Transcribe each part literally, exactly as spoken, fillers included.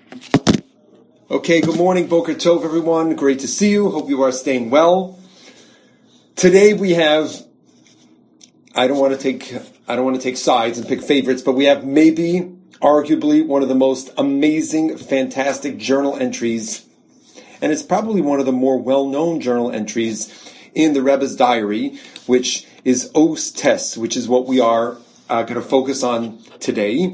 Okay, good morning, Boker Tov, everyone. Great to see you. Hope you are staying well. Today we have, I don't want to take, I don't want to take sides and pick favorites, but we have maybe, arguably, one of the most amazing, fantastic journal entries, and it's probably one of the more well-known journal entries in the Rebbe's diary, which is Os Tes, which is what we are uh, going to focus on today.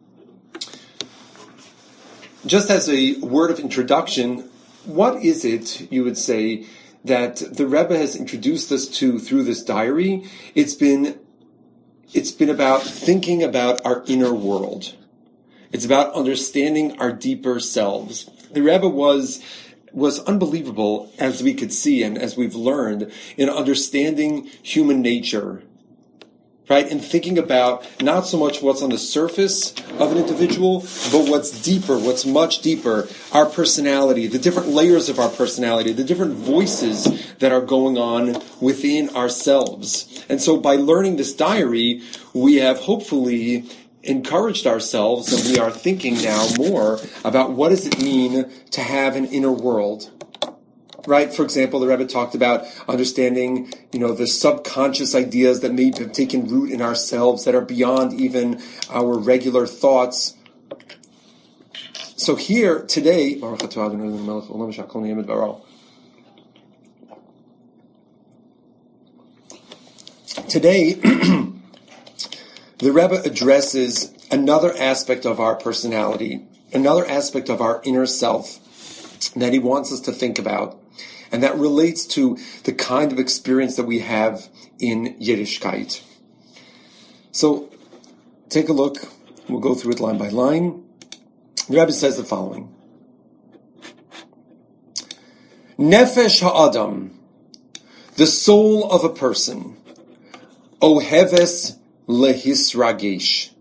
Just as a word of introduction, what is it, you would say, that the Rebbe has introduced us to through this diary? It's been, it's been about thinking about our inner world. It's about understanding our deeper selves. The Rebbe was, was unbelievable, as we could see and as we've learned, in understanding human nature. Right? And thinking about not so much what's on the surface of an individual, but what's deeper, what's much deeper, our personality, the different layers of our personality, the different voices that are going on within ourselves. And so by learning this diary, we have hopefully encouraged ourselves, and we are thinking now more about what does it mean to have an inner world. Right? For example, the Rebbe talked about understanding, you know, the subconscious ideas that may have taken root in ourselves that are beyond even our regular thoughts. So here, today, today, the Rebbe addresses another aspect of our personality, another aspect of our inner self that he wants us to think about. And that relates to the kind of experience that we have in Yiddishkeit. So, take a look. We'll go through it line by line. The Rebbe says the following. Nefesh ha'adam, the soul of a person, oheves lehisragesh.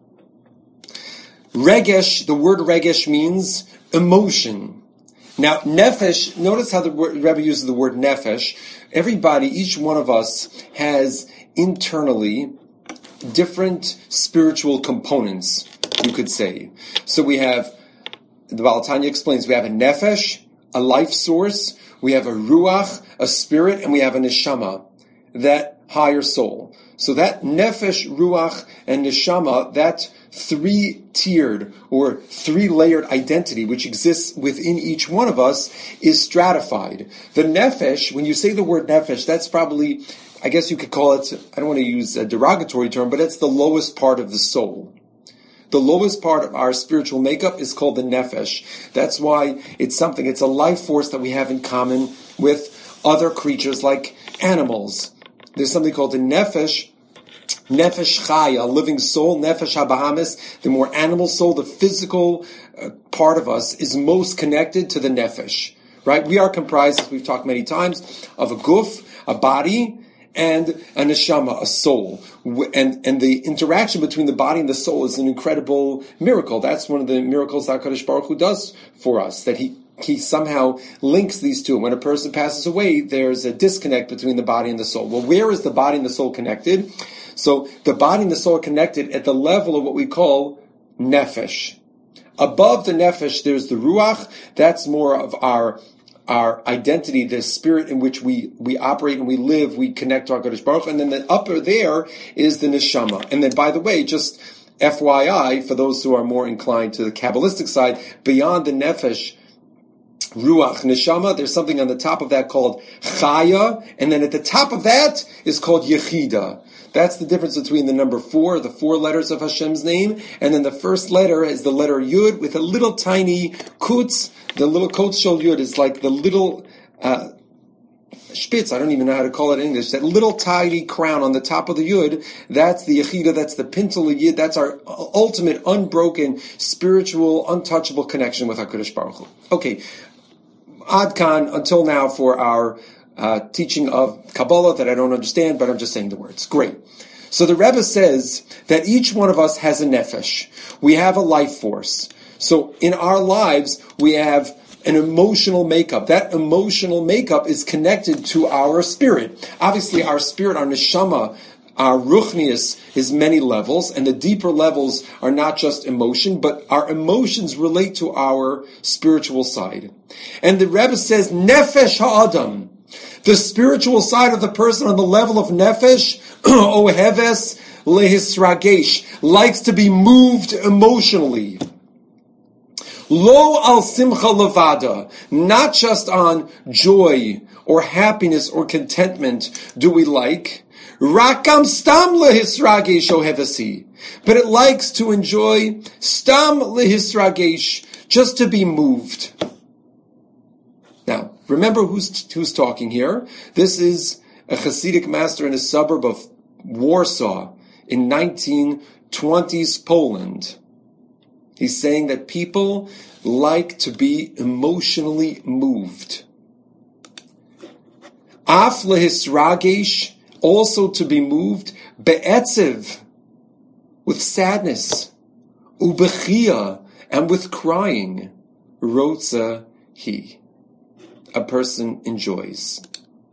Regesh, the word regesh means emotion. Now, nefesh, notice how the word, Rebbe uses the word nefesh. Everybody, each one of us has internally different spiritual components, you could say. So we have, the Baal Tanya explains, we have a nefesh, a life source, we have a ruach, a spirit, and we have a neshama, that higher soul. So that nefesh, ruach, and neshama, that three-tiered or three-layered identity which exists within each one of us is stratified. The nefesh, when you say the word nefesh, that's probably, I guess you could call it, I don't want to use a derogatory term, but it's the lowest part of the soul. The lowest part of our spiritual makeup is called the nefesh. That's why it's something, it's a life force that we have in common with other creatures like animals. There's something called the nefesh, Nefesh Chaya, a living soul, Nefesh HaBahamis, the more animal soul, the physical uh, part of us is most connected to the Nefesh, right? We are comprised, as we've talked many times, of a guf, a body, and a neshama, a soul. And, and the interaction between the body and the soul is an incredible miracle. That's one of the miracles that HaKadosh Baruch Hu does for us, that he He somehow links these two. When a person passes away, there's a disconnect between the body and the soul. Well, where is the body and the soul connected? So the body and the soul are connected at the level of what we call nefesh. Above the nefesh, there's the ruach. That's more of our our identity, the spirit in which we, we operate and we live. We connect to our HaKadosh Baruch Hu. And then the upper there is the neshama. And then, by the way, just F Y I, for those who are more inclined to the Kabbalistic side, beyond the nefesh, ruach, neshama, there's something on the top of that called chaya, and then at the top of that is called yechida. That's the difference between the number four, the four letters of Hashem's name, and then the first letter is the letter Yud with a little tiny kutz. The little kutz shel Yud is like the little uh, spitz, I don't even know how to call it in English, that little tiny crown on the top of the Yud. That's the yechida, that's the pintel Yud, that's our ultimate, unbroken, spiritual, untouchable connection with HaKadosh Baruch Hu. Okay. Adkan, until now, for our uh, teaching of Kabbalah that I don't understand, but I'm just saying the words. Great. So the Rebbe says that each one of us has a nefesh. We have a life force. So in our lives, we have an emotional makeup. That emotional makeup is connected to our spirit. Obviously, our spirit, our neshama, our ruchnius is many levels, and the deeper levels are not just emotion, but our emotions relate to our spiritual side. And the Rebbe says, nefesh ha'adam, the spiritual side of the person on the level of nefesh, oheves lehisragesh, likes to be moved emotionally. Lo al simcha levada, not just on joy or happiness or contentment do we like. Rakam stam lehisragesh ohevasi, but it likes to enjoy stam lehisragesh, just to be moved. Now, remember who's who's talking here. This is a Hasidic master in a suburb of Warsaw in nineteen twenties Poland. He's saying that people like to be emotionally moved. Af lehisragesh, also to be moved, be'etziv, with sadness, ubechia, and with crying, rotza he, a person enjoys.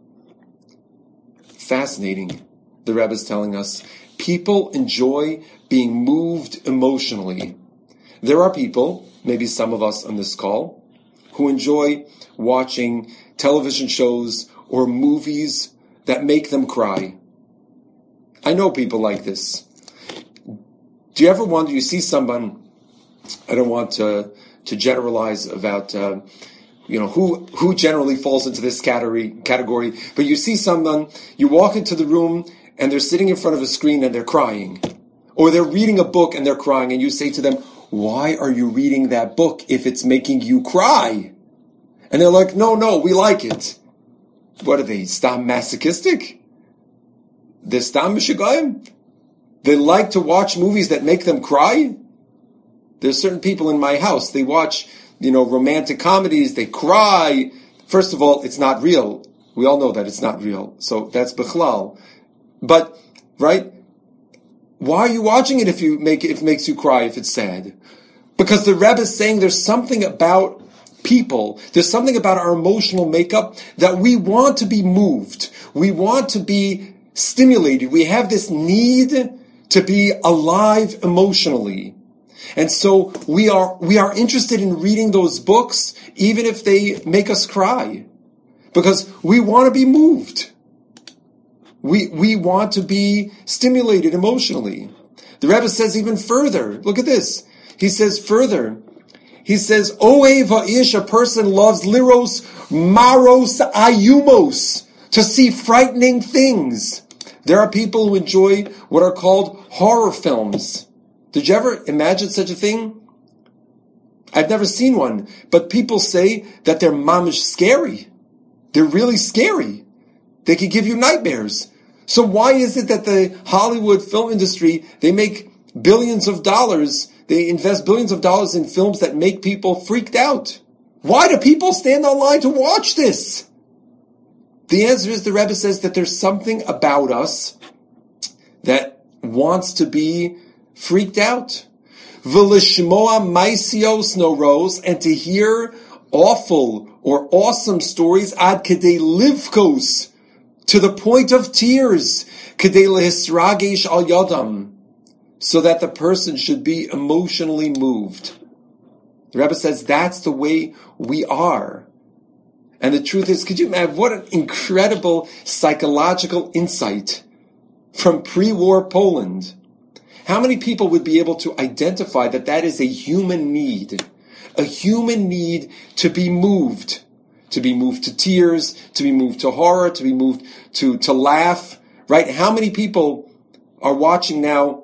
Fascinating. The Rebbe is telling us, people enjoy being moved emotionally. There are people, maybe some of us on this call, who enjoy watching television shows or movies that make them cry. I know people like this. Do you ever wonder, you see someone, I don't want to, to generalize about, uh, you know, who, who generally falls into this category, category, but you see someone, you walk into the room and they're sitting in front of a screen and they're crying. Or they're reading a book and they're crying, and you say to them, why are you reading that book if it's making you cry? And they're like, no, no, we like it. What are they, stam masochistic? They're stam mishagayim? They like to watch movies that make them cry? There's certain people in my house, they watch, you know, romantic comedies, they cry. First of all, it's not real. We all know that it's not real. So that's bichlal. But, right? Why are you watching it if you make it, if it makes you cry, if it's sad? Because the Rebbe is saying there's something about people, there's something about our emotional makeup that we want to be moved. We want to be stimulated. We have this need to be alive emotionally. And so we are, we are interested in reading those books, even if they make us cry. Because we want to be moved. We we want to be stimulated emotionally. The Rebbe says even further. Look at this. He says further. He says, Oe va'ish, a person loves liros maros ayumos, to see frightening things. There are people who enjoy what are called horror films. Did you ever imagine such a thing? I've never seen one, but people say that they're mamish scary. They're really scary. They could give you nightmares. So why is it that the Hollywood film industry, they make billions of dollars, they invest billions of dollars in films that make people freaked out? Why do people stand online to watch this? The answer is, the Rebbe says that there's something about us that wants to be freaked out. V'lishmoa maisios noros, and to hear awful or awesome stories ad kedei livkos, to the point of tears, kedei lehisragesh al yadam, so that the person should be emotionally moved. The Rebbe says that's the way we are. And the truth is, could you imagine what an incredible psychological insight from pre-war Poland? How many people would be able to identify that that is a human need? A human need to be moved. To be moved to tears, to be moved to horror, to be moved to, to laugh, right? How many people are watching now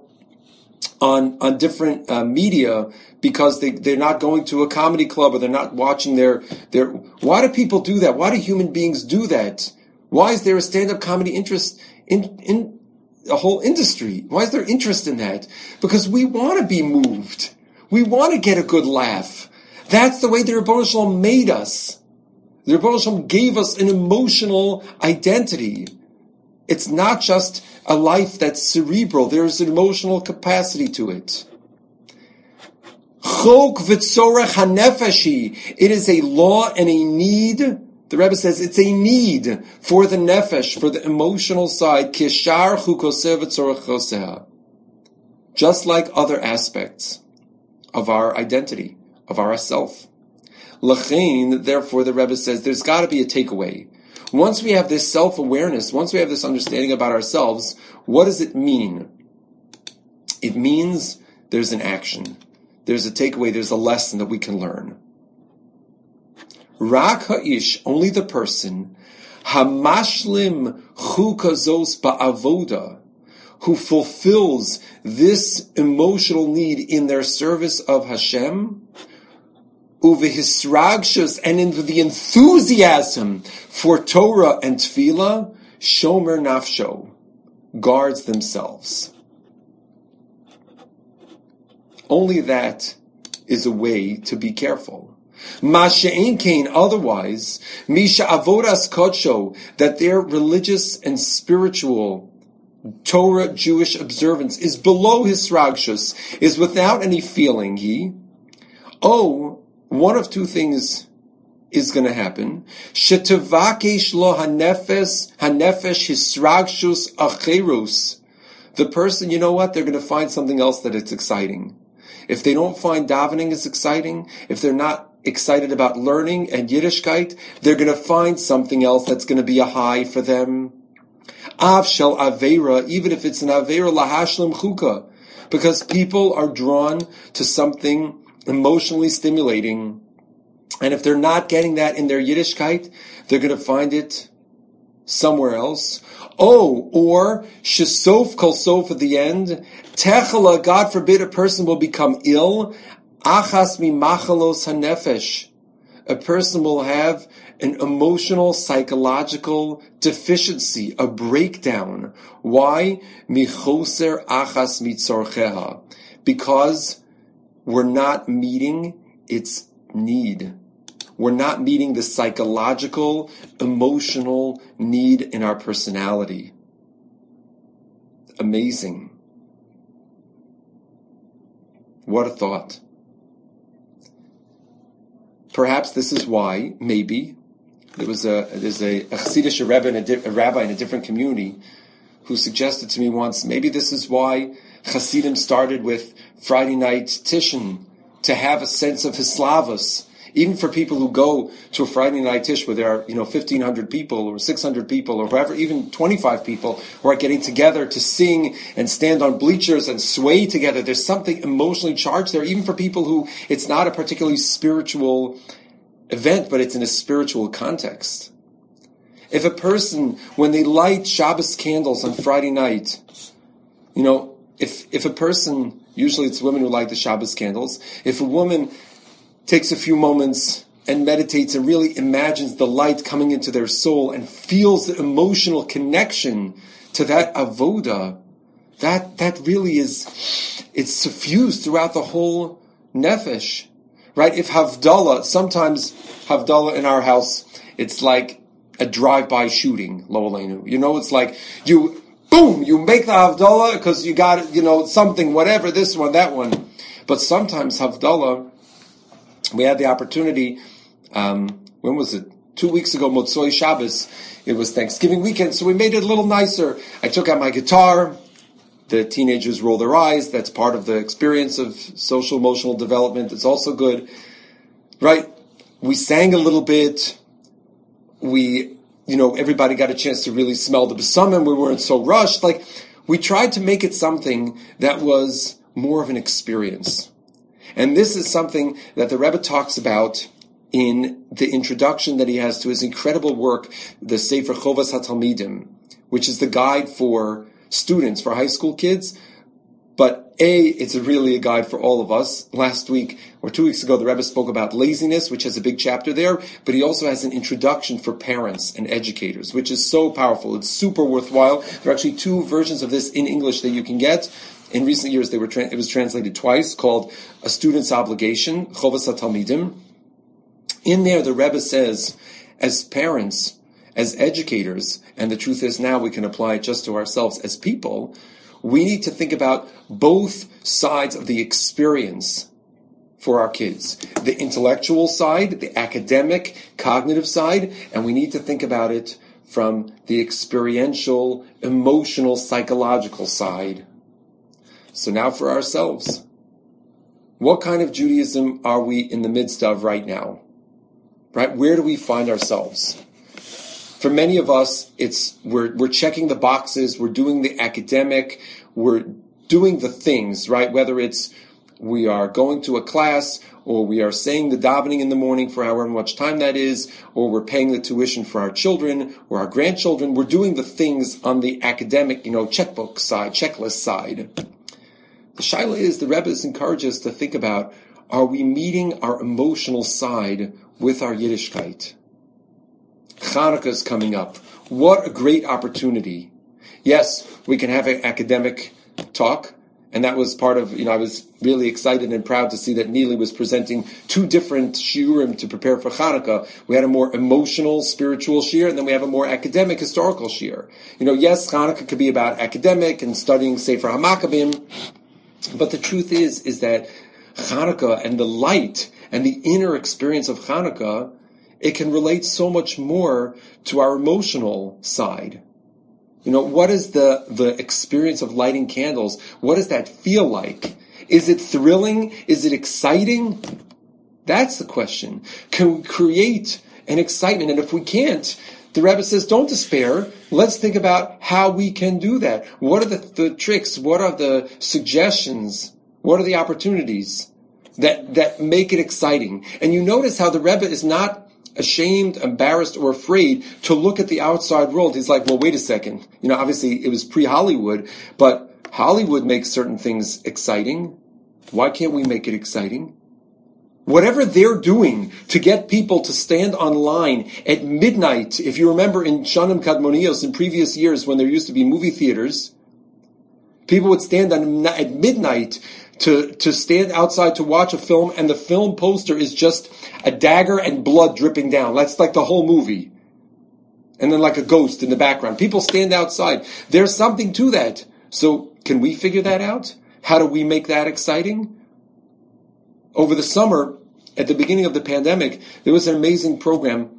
on, on different uh, media because they, they're not going to a comedy club, or they're not watching their, their, why do people do that? Why do human beings do that? Why is there a stand-up comedy interest in, in a whole industry? Why is there interest in that? Because we want to be moved. We want to get a good laugh. That's the way the Rebbeinu Shalom made us. The Rebbeinu Shalom gave us an emotional identity. It's not just a life that's cerebral. There's an emotional capacity to it. Chok v'tzorech hanefeshi. It is a law and a need. The The Rebbe says it's a need for the nefesh, for the emotional side, kishar chukoseh v'tzorachoseh, just like other aspects of our identity, of our self. L'chein, therefore, the Rebbe says there's got to be a takeaway. Once we have this self-awareness, once we have this understanding about ourselves, what does it mean? It means there's an action. There's a takeaway, there's a lesson that we can learn. Rak ha'ish, only the person, hamashlim chukazos ba'avoda, who fulfills this emotional need in their service of Hashem, uvehisragshus, and in the enthusiasm for Torah and Tefillah, shomer nafsho, guards themselves. Only that is a way to be careful. Masha'en kain, otherwise, misha avodas kodsho, that their religious and spiritual Torah Jewish observance is below hisragshus, is without any feeling. He, oh, one of two things is going to happen. Shetavakesh lo hanefes hanefesh hisragshus acherus. The person, you know what? They're going to find something else that it's exciting. If they don't find davening is exciting, if they're not excited about learning and Yiddishkeit, they're going to find something else that's going to be a high for them. Av shel aveira, even if it's an aveira lahashlim chuka, because people are drawn to something emotionally stimulating, and if they're not getting that in their Yiddishkeit, they're going to find it somewhere else. Oh, or shesof kol sof at the end, techala, God forbid a person will become ill, achas mi machalos hanefesh, a person will have an emotional, psychological deficiency, a breakdown. Why? Michoser achas mitzorcheha, because we're not meeting its need. We're not meeting the psychological, emotional need in our personality. Amazing. What a thought. Perhaps this is why, maybe, there was a there's a, a Chassidish Rebbe in a, di- a rabbi in a different community who suggested to me once, maybe this is why Chassidim started with Friday night Tishin, to have a sense of Hislavus. Even for people who go to a Friday night Tish where there are, you know, fifteen hundred people or six hundred people or whoever, even twenty-five people who are getting together to sing and stand on bleachers and sway together. There's something emotionally charged there, even for people who it's not a particularly spiritual event, but it's in a spiritual context. If a person, when they light Shabbos candles on Friday night, you know, if, if a person, usually it's women who light the Shabbos candles, if a woman takes a few moments and meditates and really imagines the light coming into their soul and feels the emotional connection to that avoda, that that really is, it's suffused throughout the whole nefesh, right? If Havdalah, sometimes Havdalah in our house, it's like a drive-by shooting, lo aleinu. You know, it's like you, boom, you make the Havdalah because you got, you know, something, whatever, this one, that one. But sometimes Havdalah, we had the opportunity, um, when was it? Two weeks ago, Motzoi Shabbos. It was Thanksgiving weekend, so we made it a little nicer. I took out my guitar. The teenagers roll their eyes. That's part of the experience of social emotional development. It's also good, right? We sang a little bit. We, you know, everybody got a chance to really smell the besamim. We weren't so rushed. Like, we tried to make it something that was more of an experience. And this is something that the Rebbe talks about in the introduction that he has to his incredible work, the Sefer Chovas HaTalmidim, which is the guide for students, for high school kids. But A, it's a really a guide for all of us. Last week, or two weeks ago, the Rebbe spoke about laziness, which has a big chapter there, but he also has an introduction for parents and educators, which is so powerful. It's super worthwhile. There are actually two versions of this in English that you can get. In recent years, they were tra- it was translated twice, called A Student's Obligation, Chovas HaTalmidim. In there, the Rebbe says, as parents, as educators, and the truth is now we can apply it just to ourselves as people, we need to think about both sides of the experience for our kids. The intellectual side, the academic, cognitive side, and we need to think about it from the experiential, emotional, psychological side. So now for ourselves. What kind of Judaism are we in the midst of right now? Right? Where do we find ourselves? For many of us, it's we're we're checking the boxes, we're doing the academic, we're doing the things, right? Whether it's we are going to a class, or we are saying the davening in the morning for however much time that is, or we're paying the tuition for our children or our grandchildren. We're doing the things on the academic, you know, checkbook side, checklist side. The shaila is, the Rebbe encourages us to think about, are we meeting our emotional side with our Yiddishkeit? Hanukkah is coming up. What a great opportunity. Yes, we can have an academic talk, and that was part of, you know, I was really excited and proud to see that Neely was presenting two different shiurim to prepare for Hanukkah. We had a more emotional, spiritual shiur, and then we have a more academic, historical shiur. You know, yes, Hanukkah could be about academic and studying Sefer HaMakkabim, but the truth is, is that Hanukkah and the light and the inner experience of Hanukkah, it can relate so much more to our emotional side. You know, what is the, the experience of lighting candles? What does that feel like? Is it thrilling? Is it exciting? That's the question. Can we create an excitement? And if we can't, the Rebbe says, don't despair. Let's think about how we can do that. What are the, the tricks? What are the suggestions? What are the opportunities that, that make it exciting? And you notice how the Rebbe is not ashamed, embarrassed, or afraid to look at the outside world. He's like, well, wait a second. You know, obviously it was pre-Hollywood, but Hollywood makes certain things exciting. Why can't we make it exciting? Whatever they're doing to get people to stand online at midnight, if you remember in Shanim Kadmonios in previous years when there used to be movie theaters, people would stand on, at midnight to, to stand outside to watch a film, and the film poster is just a dagger and blood dripping down. That's like the whole movie. And then like a ghost in the background. People stand outside. There's something to that. So can we figure that out? How do we make that exciting? Over the summer, at the beginning of the pandemic, there was an amazing program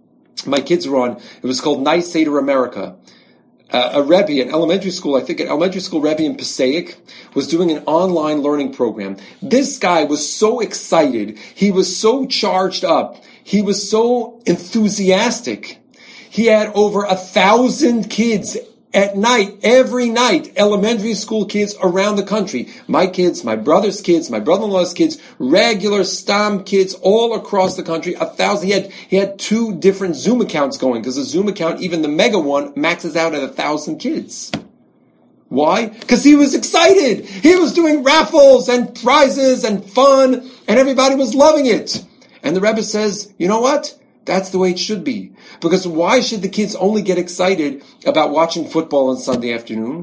my kids were on. It was called Nice Seder America. Uh, a Rebbe, an elementary school, I think an elementary school Rebbe in Passaic, was doing an online learning program. This guy was so excited. He was so charged up. He was so enthusiastic. He had over a thousand kids at night, every night, elementary school kids around the country. My kids, my brother's kids, my brother-in-law's kids, regular Stam kids all across the country. A thousand. He had, he had two different Zoom accounts going, because the Zoom account, even the mega one, maxes out at a thousand kids. Why? Because he was excited. He was doing raffles and prizes and fun, and everybody was loving it. And the Rebbe says, you know what? That's the way it should be. Because why should the kids only get excited about watching football on Sunday afternoon?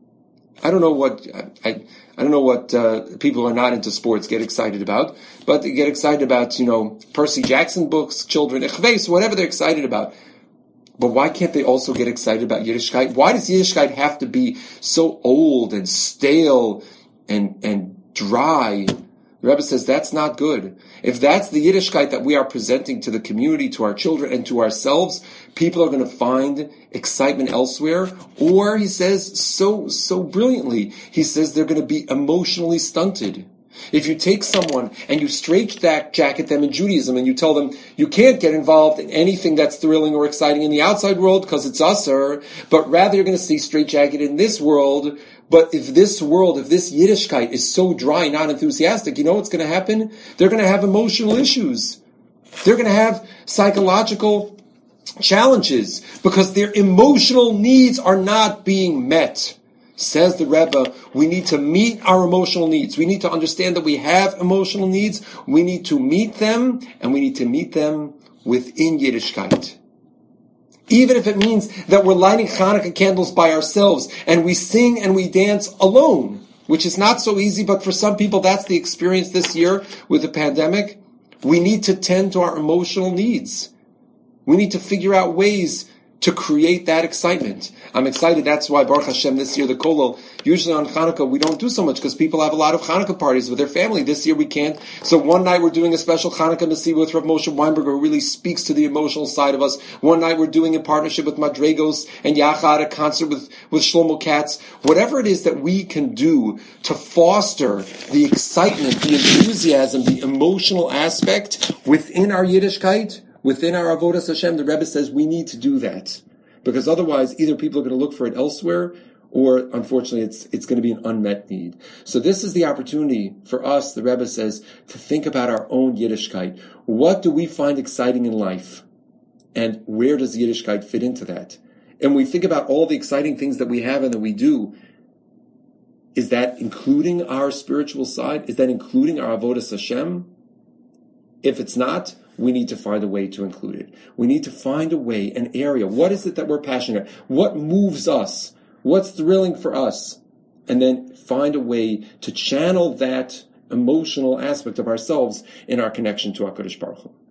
I don't know what I I don't know what uh, people who are not into sports get excited about, but they get excited about, you know, Percy Jackson books, children, Echveis, whatever they're excited about. But why can't they also get excited about Yiddishkeit? Why does Yiddishkeit have to be so old and stale and and dry? The Rebbe says that's not good. If that's the Yiddishkeit that we are presenting to the community, to our children, and to ourselves, people are going to find excitement elsewhere. Or, he says so so brilliantly, he says they're going to be emotionally stunted. If you take someone and you straitjacket them in Judaism and you tell them you can't get involved in anything that's thrilling or exciting in the outside world because it's usher, but rather you're going to see straitjacket in this world. But if this world, if this Yiddishkeit is so dry, not enthusiastic, you know what's going to happen? They're going to have emotional issues. They're going to have psychological challenges because their emotional needs are not being met. Says the Rebbe, we need to meet our emotional needs. We need to understand that we have emotional needs. We need to meet them, and we need to meet them within Yiddishkeit. Even if it means that we're lighting Hanukkah candles by ourselves, and we sing and we dance alone, which is not so easy, but for some people that's the experience this year with the pandemic. We need to tend to our emotional needs. We need to figure out ways to create that excitement. I'm excited. That's why Baruch Hashem this year the Kollel. Usually on Hanukkah we don't do so much because people have a lot of Hanukkah parties with their family. This year we can't. So one night we're doing a special Hanukkah Mesiba with Rav Moshe Weinberger, who really speaks to the emotional side of us. One night we're doing in partnership with Madregos and Yachad a concert with with Shlomo Katz. Whatever it is that we can do to foster the excitement, the enthusiasm, the emotional aspect within our Yiddishkeit. Within our Avodas Hashem, the Rebbe says we need to do that. Because otherwise, either people are going to look for it elsewhere, or unfortunately, it's it's going to be an unmet need. So this is the opportunity for us, the Rebbe says, to think about our own Yiddishkeit. What do we find exciting in life? And where does Yiddishkeit fit into that? And we think about all the exciting things that we have and that we do. Is that including our spiritual side? Is that including our Avodas Hashem? If it's not, we need to find a way to include it. We need to find a way, an area. What is it that we're passionate about? What moves us? What's thrilling for us? And then find a way to channel that emotional aspect of ourselves in our connection to HaKadosh Baruch Hu.